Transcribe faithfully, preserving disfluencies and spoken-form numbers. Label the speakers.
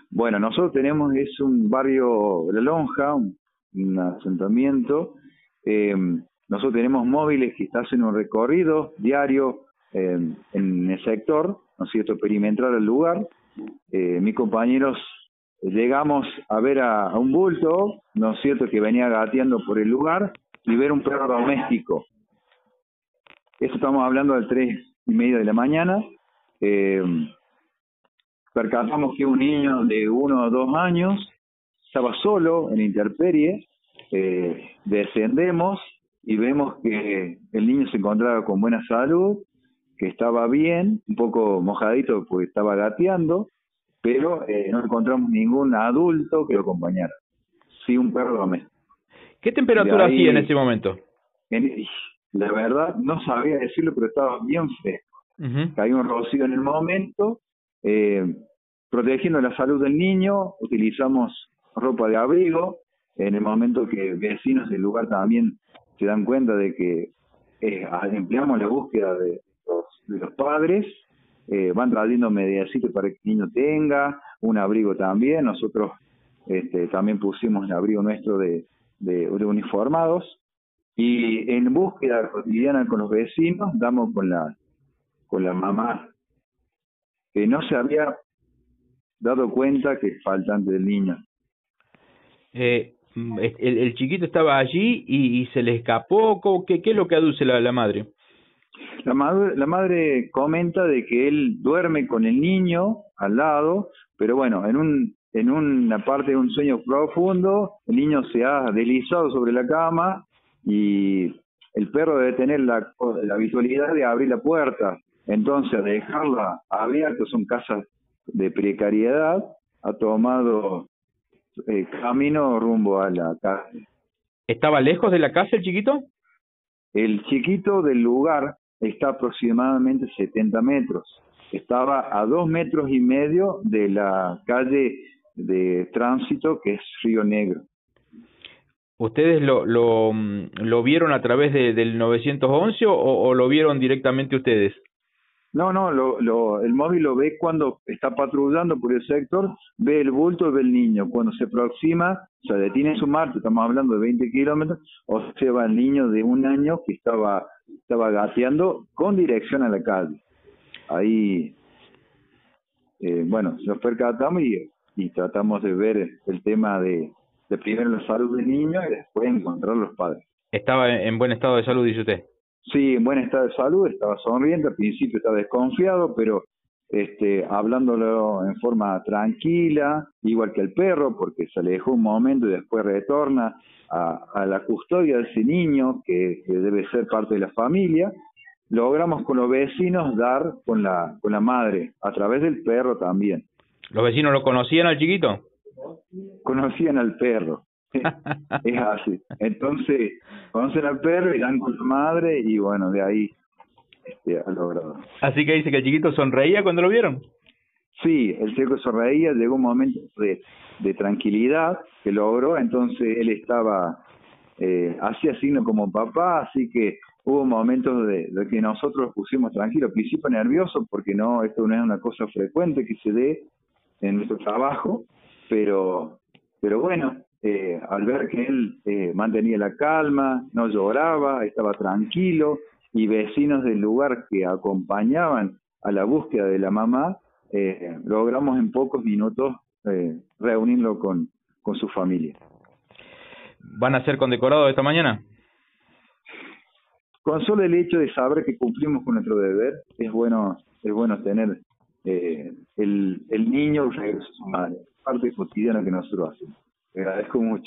Speaker 1: Bueno, nosotros tenemos, es un barrio, La Lonja, un, un asentamiento. Eh, nosotros tenemos móviles que hacen un recorrido diario eh, en el sector, ¿no es cierto?, perimetral al lugar. Eh, mis compañeros llegamos a ver a, a un bulto, ¿no es cierto?, que venía gateando por el lugar y ver un perro doméstico. Esto estamos hablando de tres y media de la mañana. Eh, percatamos que un niño de uno o dos años estaba solo en intemperie. Eh, descendemos y vemos que el niño se encontraba con buena salud, que estaba bien, un poco mojadito porque estaba gateando, pero eh, no encontramos ningún adulto que lo acompañara. Sí, un perro doméstico.
Speaker 2: ¿Qué temperatura
Speaker 1: ahí,
Speaker 2: hacía en ese momento?
Speaker 1: En, la verdad, no sabía decirlo, pero estaba bien fresco. Uh-huh. Cayó un rocío en el momento. Eh, protegiendo la salud del niño, utilizamos ropa de abrigo. En el momento que vecinos del lugar también se dan cuenta de que eh, empleamos la búsqueda de los, de los padres, eh, van trayendo mediacitas para que el niño tenga, un abrigo también. Nosotros este, también pusimos el abrigo nuestro de, de, de uniformados. Y en búsqueda cotidiana con los vecinos, damos con la con la mamá, que no se había dado cuenta que es faltante del niño.
Speaker 2: Eh, el, el chiquito estaba allí y, y se le escapó. ¿Qué, qué es lo que aduce la, la madre?
Speaker 1: La madre, la madre comenta de que él duerme con el niño al lado, pero bueno, en un en una parte de un sueño profundo, el niño se ha deslizado sobre la cama y el perro debe tener la, la habitualidad de abrir la puerta. Entonces, dejarla abierta, son casas de precariedad, ha tomado eh, camino rumbo a la casa.
Speaker 2: ¿Estaba lejos de la casa el chiquito?
Speaker 1: El chiquito del lugar está aproximadamente setenta metros. Estaba a dos metros y medio de la calle de tránsito, que es Río Negro.
Speaker 2: ¿Ustedes lo lo, lo vieron a través de, del nueve once o, o lo vieron directamente ustedes?
Speaker 1: No, no, lo, lo, el móvil lo ve cuando está patrullando por el sector, ve el bulto, ve el niño. Cuando se aproxima, o sea, detiene su marcha, estamos hablando de veinte kilómetros, observa al niño de un año que estaba, estaba gateando con dirección a la calle. Ahí, eh, bueno, nos percatamos y, y tratamos de ver el tema de, de primero la salud del niño y después encontrar a los padres.
Speaker 2: ¿Estaba en buen estado de salud, dice usted?
Speaker 1: Sí, en buen estado de salud, estaba sonriente, al principio estaba desconfiado, pero este, hablándolo en forma tranquila, igual que el perro, porque se alejó un momento y después retorna a, a la custodia de ese niño, que, que debe ser parte de la familia. Logramos con los vecinos dar con la, con la madre, a través del perro también.
Speaker 2: ¿Los vecinos lo conocían al chiquito?
Speaker 1: Conocían al perro. Es así. Entonces, conocen al perro y dan con su madre y bueno, de ahí este, ha logrado.
Speaker 2: Así que dice que el chiquito sonreía cuando lo vieron.
Speaker 1: Sí, el chico sonreía, llegó un momento de, de tranquilidad que logró, entonces él estaba, eh, hacía signo como papá, así que hubo momentos de, de que nosotros los pusimos tranquilos, al principio nerviosos porque no, esto no es una cosa frecuente que se dé en nuestro trabajo, pero, pero bueno, Eh, al ver que él eh, mantenía la calma, no lloraba, estaba tranquilo, y vecinos del lugar que acompañaban a la búsqueda de la mamá, eh, logramos en pocos minutos eh, reunirlo con, con su familia.
Speaker 2: ¿Van a ser condecorados esta mañana?
Speaker 1: Con solo el hecho de saber que cumplimos con nuestro deber, es bueno, es bueno tener eh, el, el niño regreso a su madre, parte cotidiana que nosotros hacemos. Te agradezco mucho.